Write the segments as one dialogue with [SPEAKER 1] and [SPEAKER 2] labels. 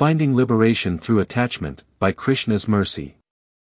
[SPEAKER 1] Finding Liberation Through Attachment, by Krishna's Mercy.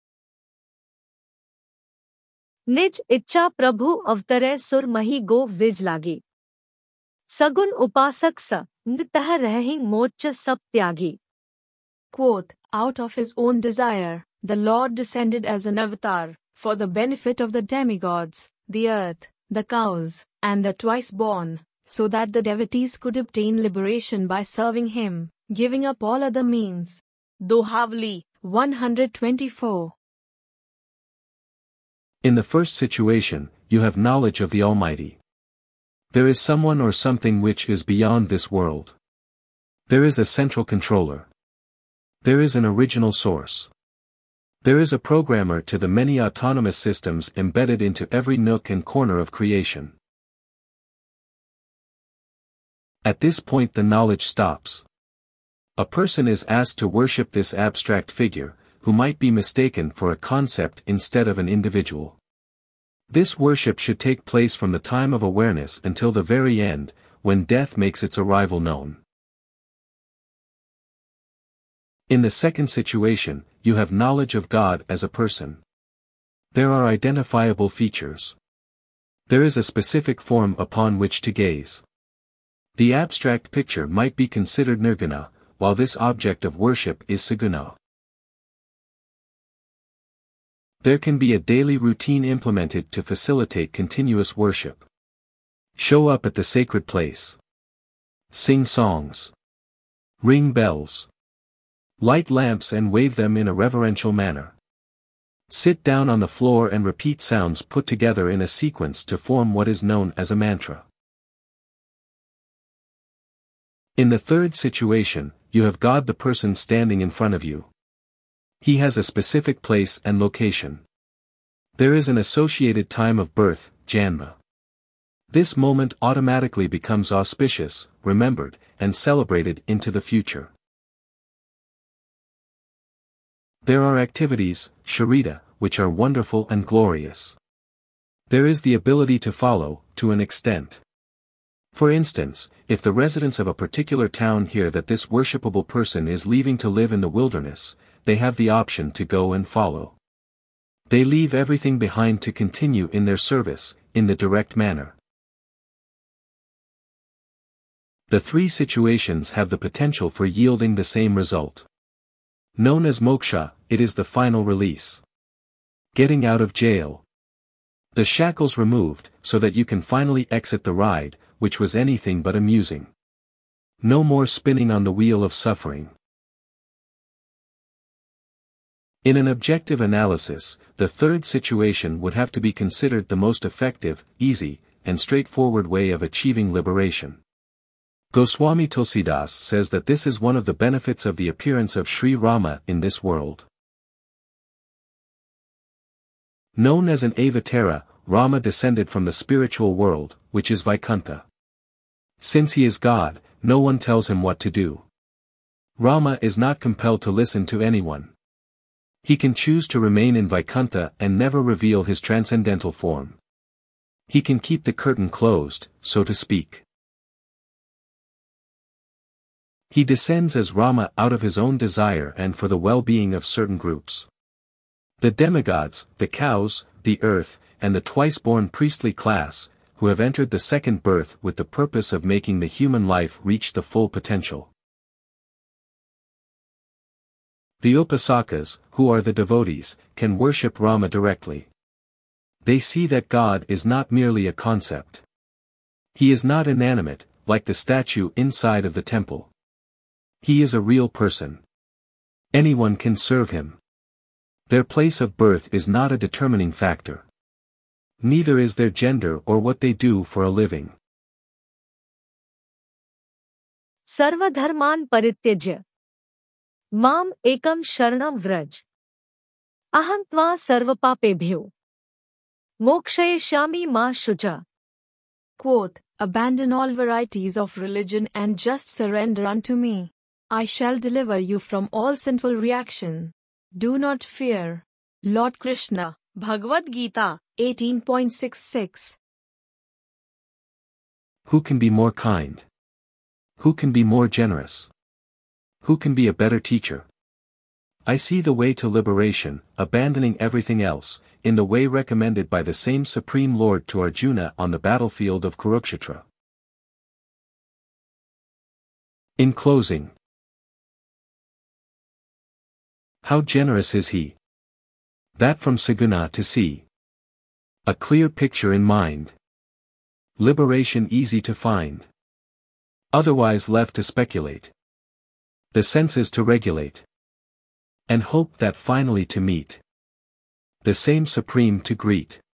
[SPEAKER 2] निज इच्छा प्रभु अवतरै सुर मही गो विज लागी। सगुन उपासक स नितः रहहि मोक्ष सब त्यागी।
[SPEAKER 3] Quote, out of his own desire, the Lord descended as an avatar, for the benefit of the demigods, the earth, the cows, and the twice-born, so that the devotees could obtain liberation by serving him, giving up all other means. Dohavli 124.
[SPEAKER 1] In the first situation, you have knowledge of the Almighty. There is someone or something which is beyond this world. There is a central controller. There is an original source. There is a programmer to the many autonomous systems embedded into every nook and corner of creation. At this point the knowledge stops. A person is asked to worship this abstract figure, who might be mistaken for a concept instead of an individual. This worship should take place from the time of awareness until the very end, when death makes its arrival known. In the second situation, you have knowledge of God as a person. There are identifiable features. There is a specific form upon which to gaze. The abstract picture might be considered nirguna, while this object of worship is saguna. There can be a daily routine implemented to facilitate continuous worship. Show up at the sacred place. Sing songs. Ring bells. Light lamps and wave them in a reverential manner. Sit down on the floor and repeat sounds put together in a sequence to form what is known as a mantra. In the third situation, you have God the person standing in front of you. He has a specific place and location. There is an associated time of birth, Janma. This moment automatically becomes auspicious, remembered, and celebrated into the future. There are activities, Sharita, which are wonderful and glorious. There is the ability to follow, to an extent. For instance, if the residents of a particular town hear that this worshipable person is leaving to live in the wilderness, they have the option to go and follow. They leave everything behind to continue in their service, in the direct manner. The three situations have the potential for yielding the same result. Known as moksha, it is the final release. Getting out of jail. The shackles removed, so that you can finally exit the ride, which was anything but amusing. No more spinning on the wheel of suffering. In an objective analysis, the third situation would have to be considered the most effective, easy, and straightforward way of achieving liberation. Goswami Tulsidas says that this is one of the benefits of the appearance of Sri Rama in this world. Known as an Avatara, Rama descended from the spiritual world, which is Vaikuntha. Since he is God, no one tells him what to do. Rama is not compelled to listen to anyone. He can choose to remain in Vaikuntha and never reveal his transcendental form. He can keep the curtain closed, so to speak. He descends as Rama out of his own desire and for the well-being of certain groups. The demigods, the cows, the earth, and the twice-born priestly class, who have entered the second birth with the purpose of making the human life reach the full potential. The upasakas, who are the devotees, can worship Rama directly. They see that God is not merely a concept. He is not inanimate, like the statue inside of the temple. He is a real person. Anyone can serve him. Their place of birth is not a determining factor. Neither is their gender or what they do for a living.
[SPEAKER 2] सर्वधर्मान् परित्यज्य माम् एकं शरणं व्रज अहं त्वा सर्वपापेभ्यो मोक्षयिष्यामि मा शुचा.
[SPEAKER 3] Quote, abandon all varieties of religion and just surrender unto me. I shall deliver you from all sinful reaction. Do not fear. Lord Krishna, Bhagavad Gita, 18.66.
[SPEAKER 1] Who can be more kind? Who can be more generous? Who can be a better teacher? I see the way to liberation, abandoning everything else, in the way recommended by the same Supreme Lord to Arjuna on the battlefield of Kurukshetra. In closing, how generous is he? That from Saguna to see a clear picture in mind. Liberation easy to find. Otherwise left to speculate. The senses to regulate. And hope that finally to meet the same Supreme to greet.